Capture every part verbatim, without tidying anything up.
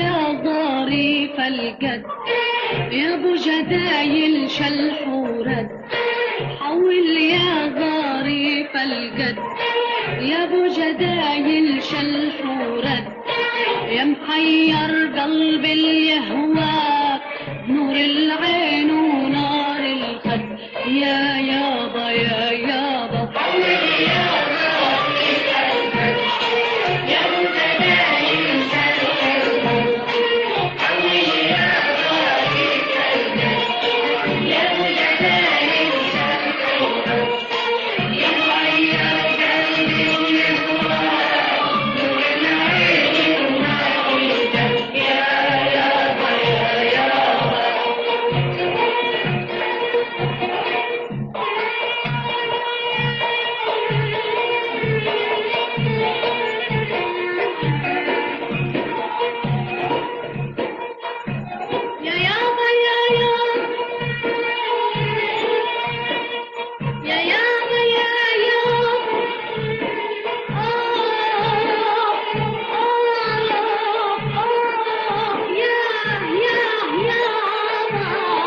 يا ظريف القد يا ابو جدايل شلح ورد، حول يا ظريف القد يا ابو جدايل شلح ورد، يا محير قلب اللي يهواك نور العين ونار الخد، يا يابا يا يابا حول يا ظريف القد يا ابو جدايل شلح ورد، حول يا ظريف القد يا ابو جدايل شلح ورد، يا محير قلبي اللي يهواك نور العين ونار الخد، يا يابا يا يابا. يا يابا يا يابا يا يابا يا يابا يا يا يابا،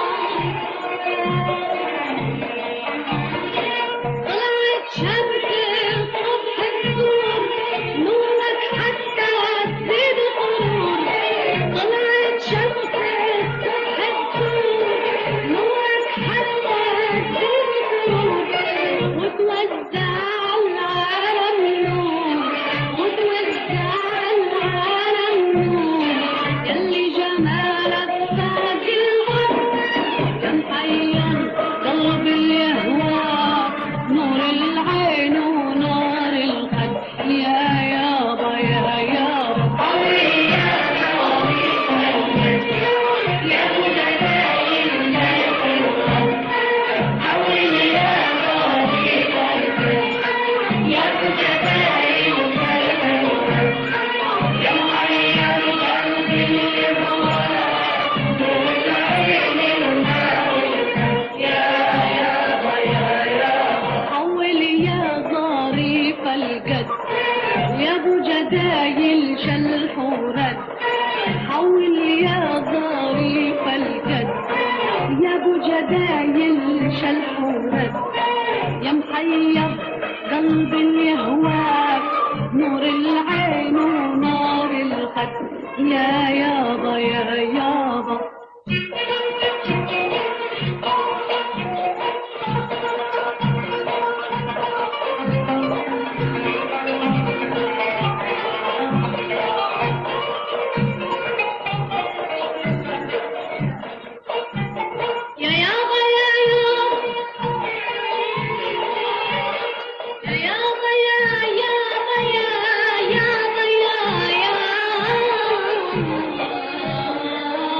طلعت شمس الصبح تزور نورك حتى تزيد غرور، طلعت شمس الصبح تزور نورك حتى تزيد غرور، وتوزع العالم نور وتوزع العالم نور، يلي جمالك فاق الحب يا محير قلب اللي يهواك نور العين ونار الخد، يا يابا يا يابا حول يا ظريف القد يا ابو جدايل شلح ورد، حول يا ظريف القد يا ابو جدايل شلح ورد، يا محير قلبي اللي يهواك نور العين ونار الخد، يا يابا يا يابا حول يا ظريف القد يا ابو جدايل شلح ورد، حول يا ظريف القد يا ابو جدايل شلح ورد، يا محير قلب يهواك نور العين ونار الخد، يا يابا يا يابا. يا يابا يا يابا يا يابا يا يابا يا يابا يا يابا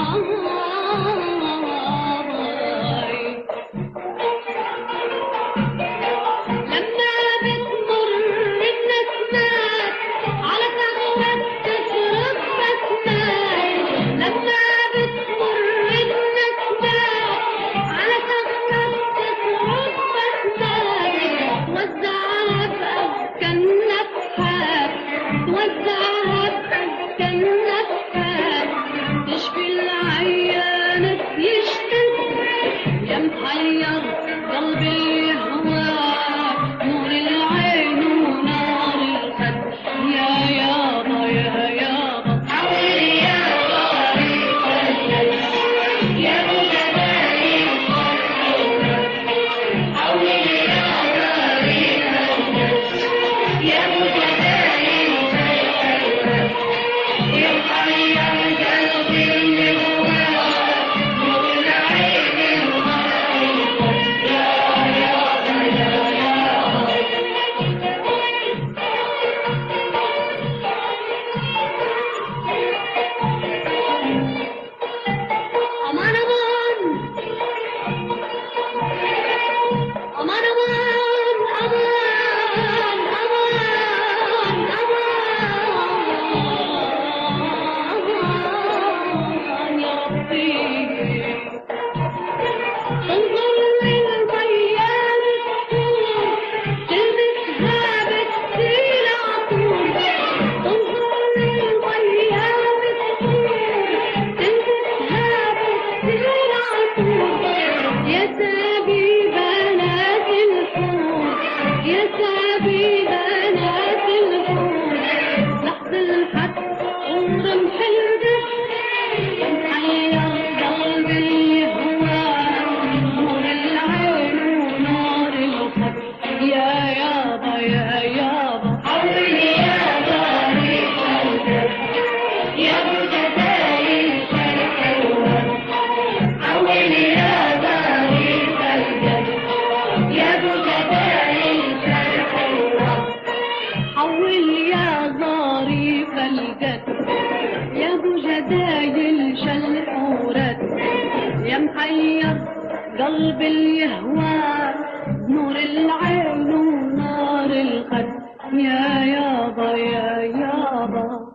يا محير قلب اليهوى نور العين ونار الخد يا يابا يا يابا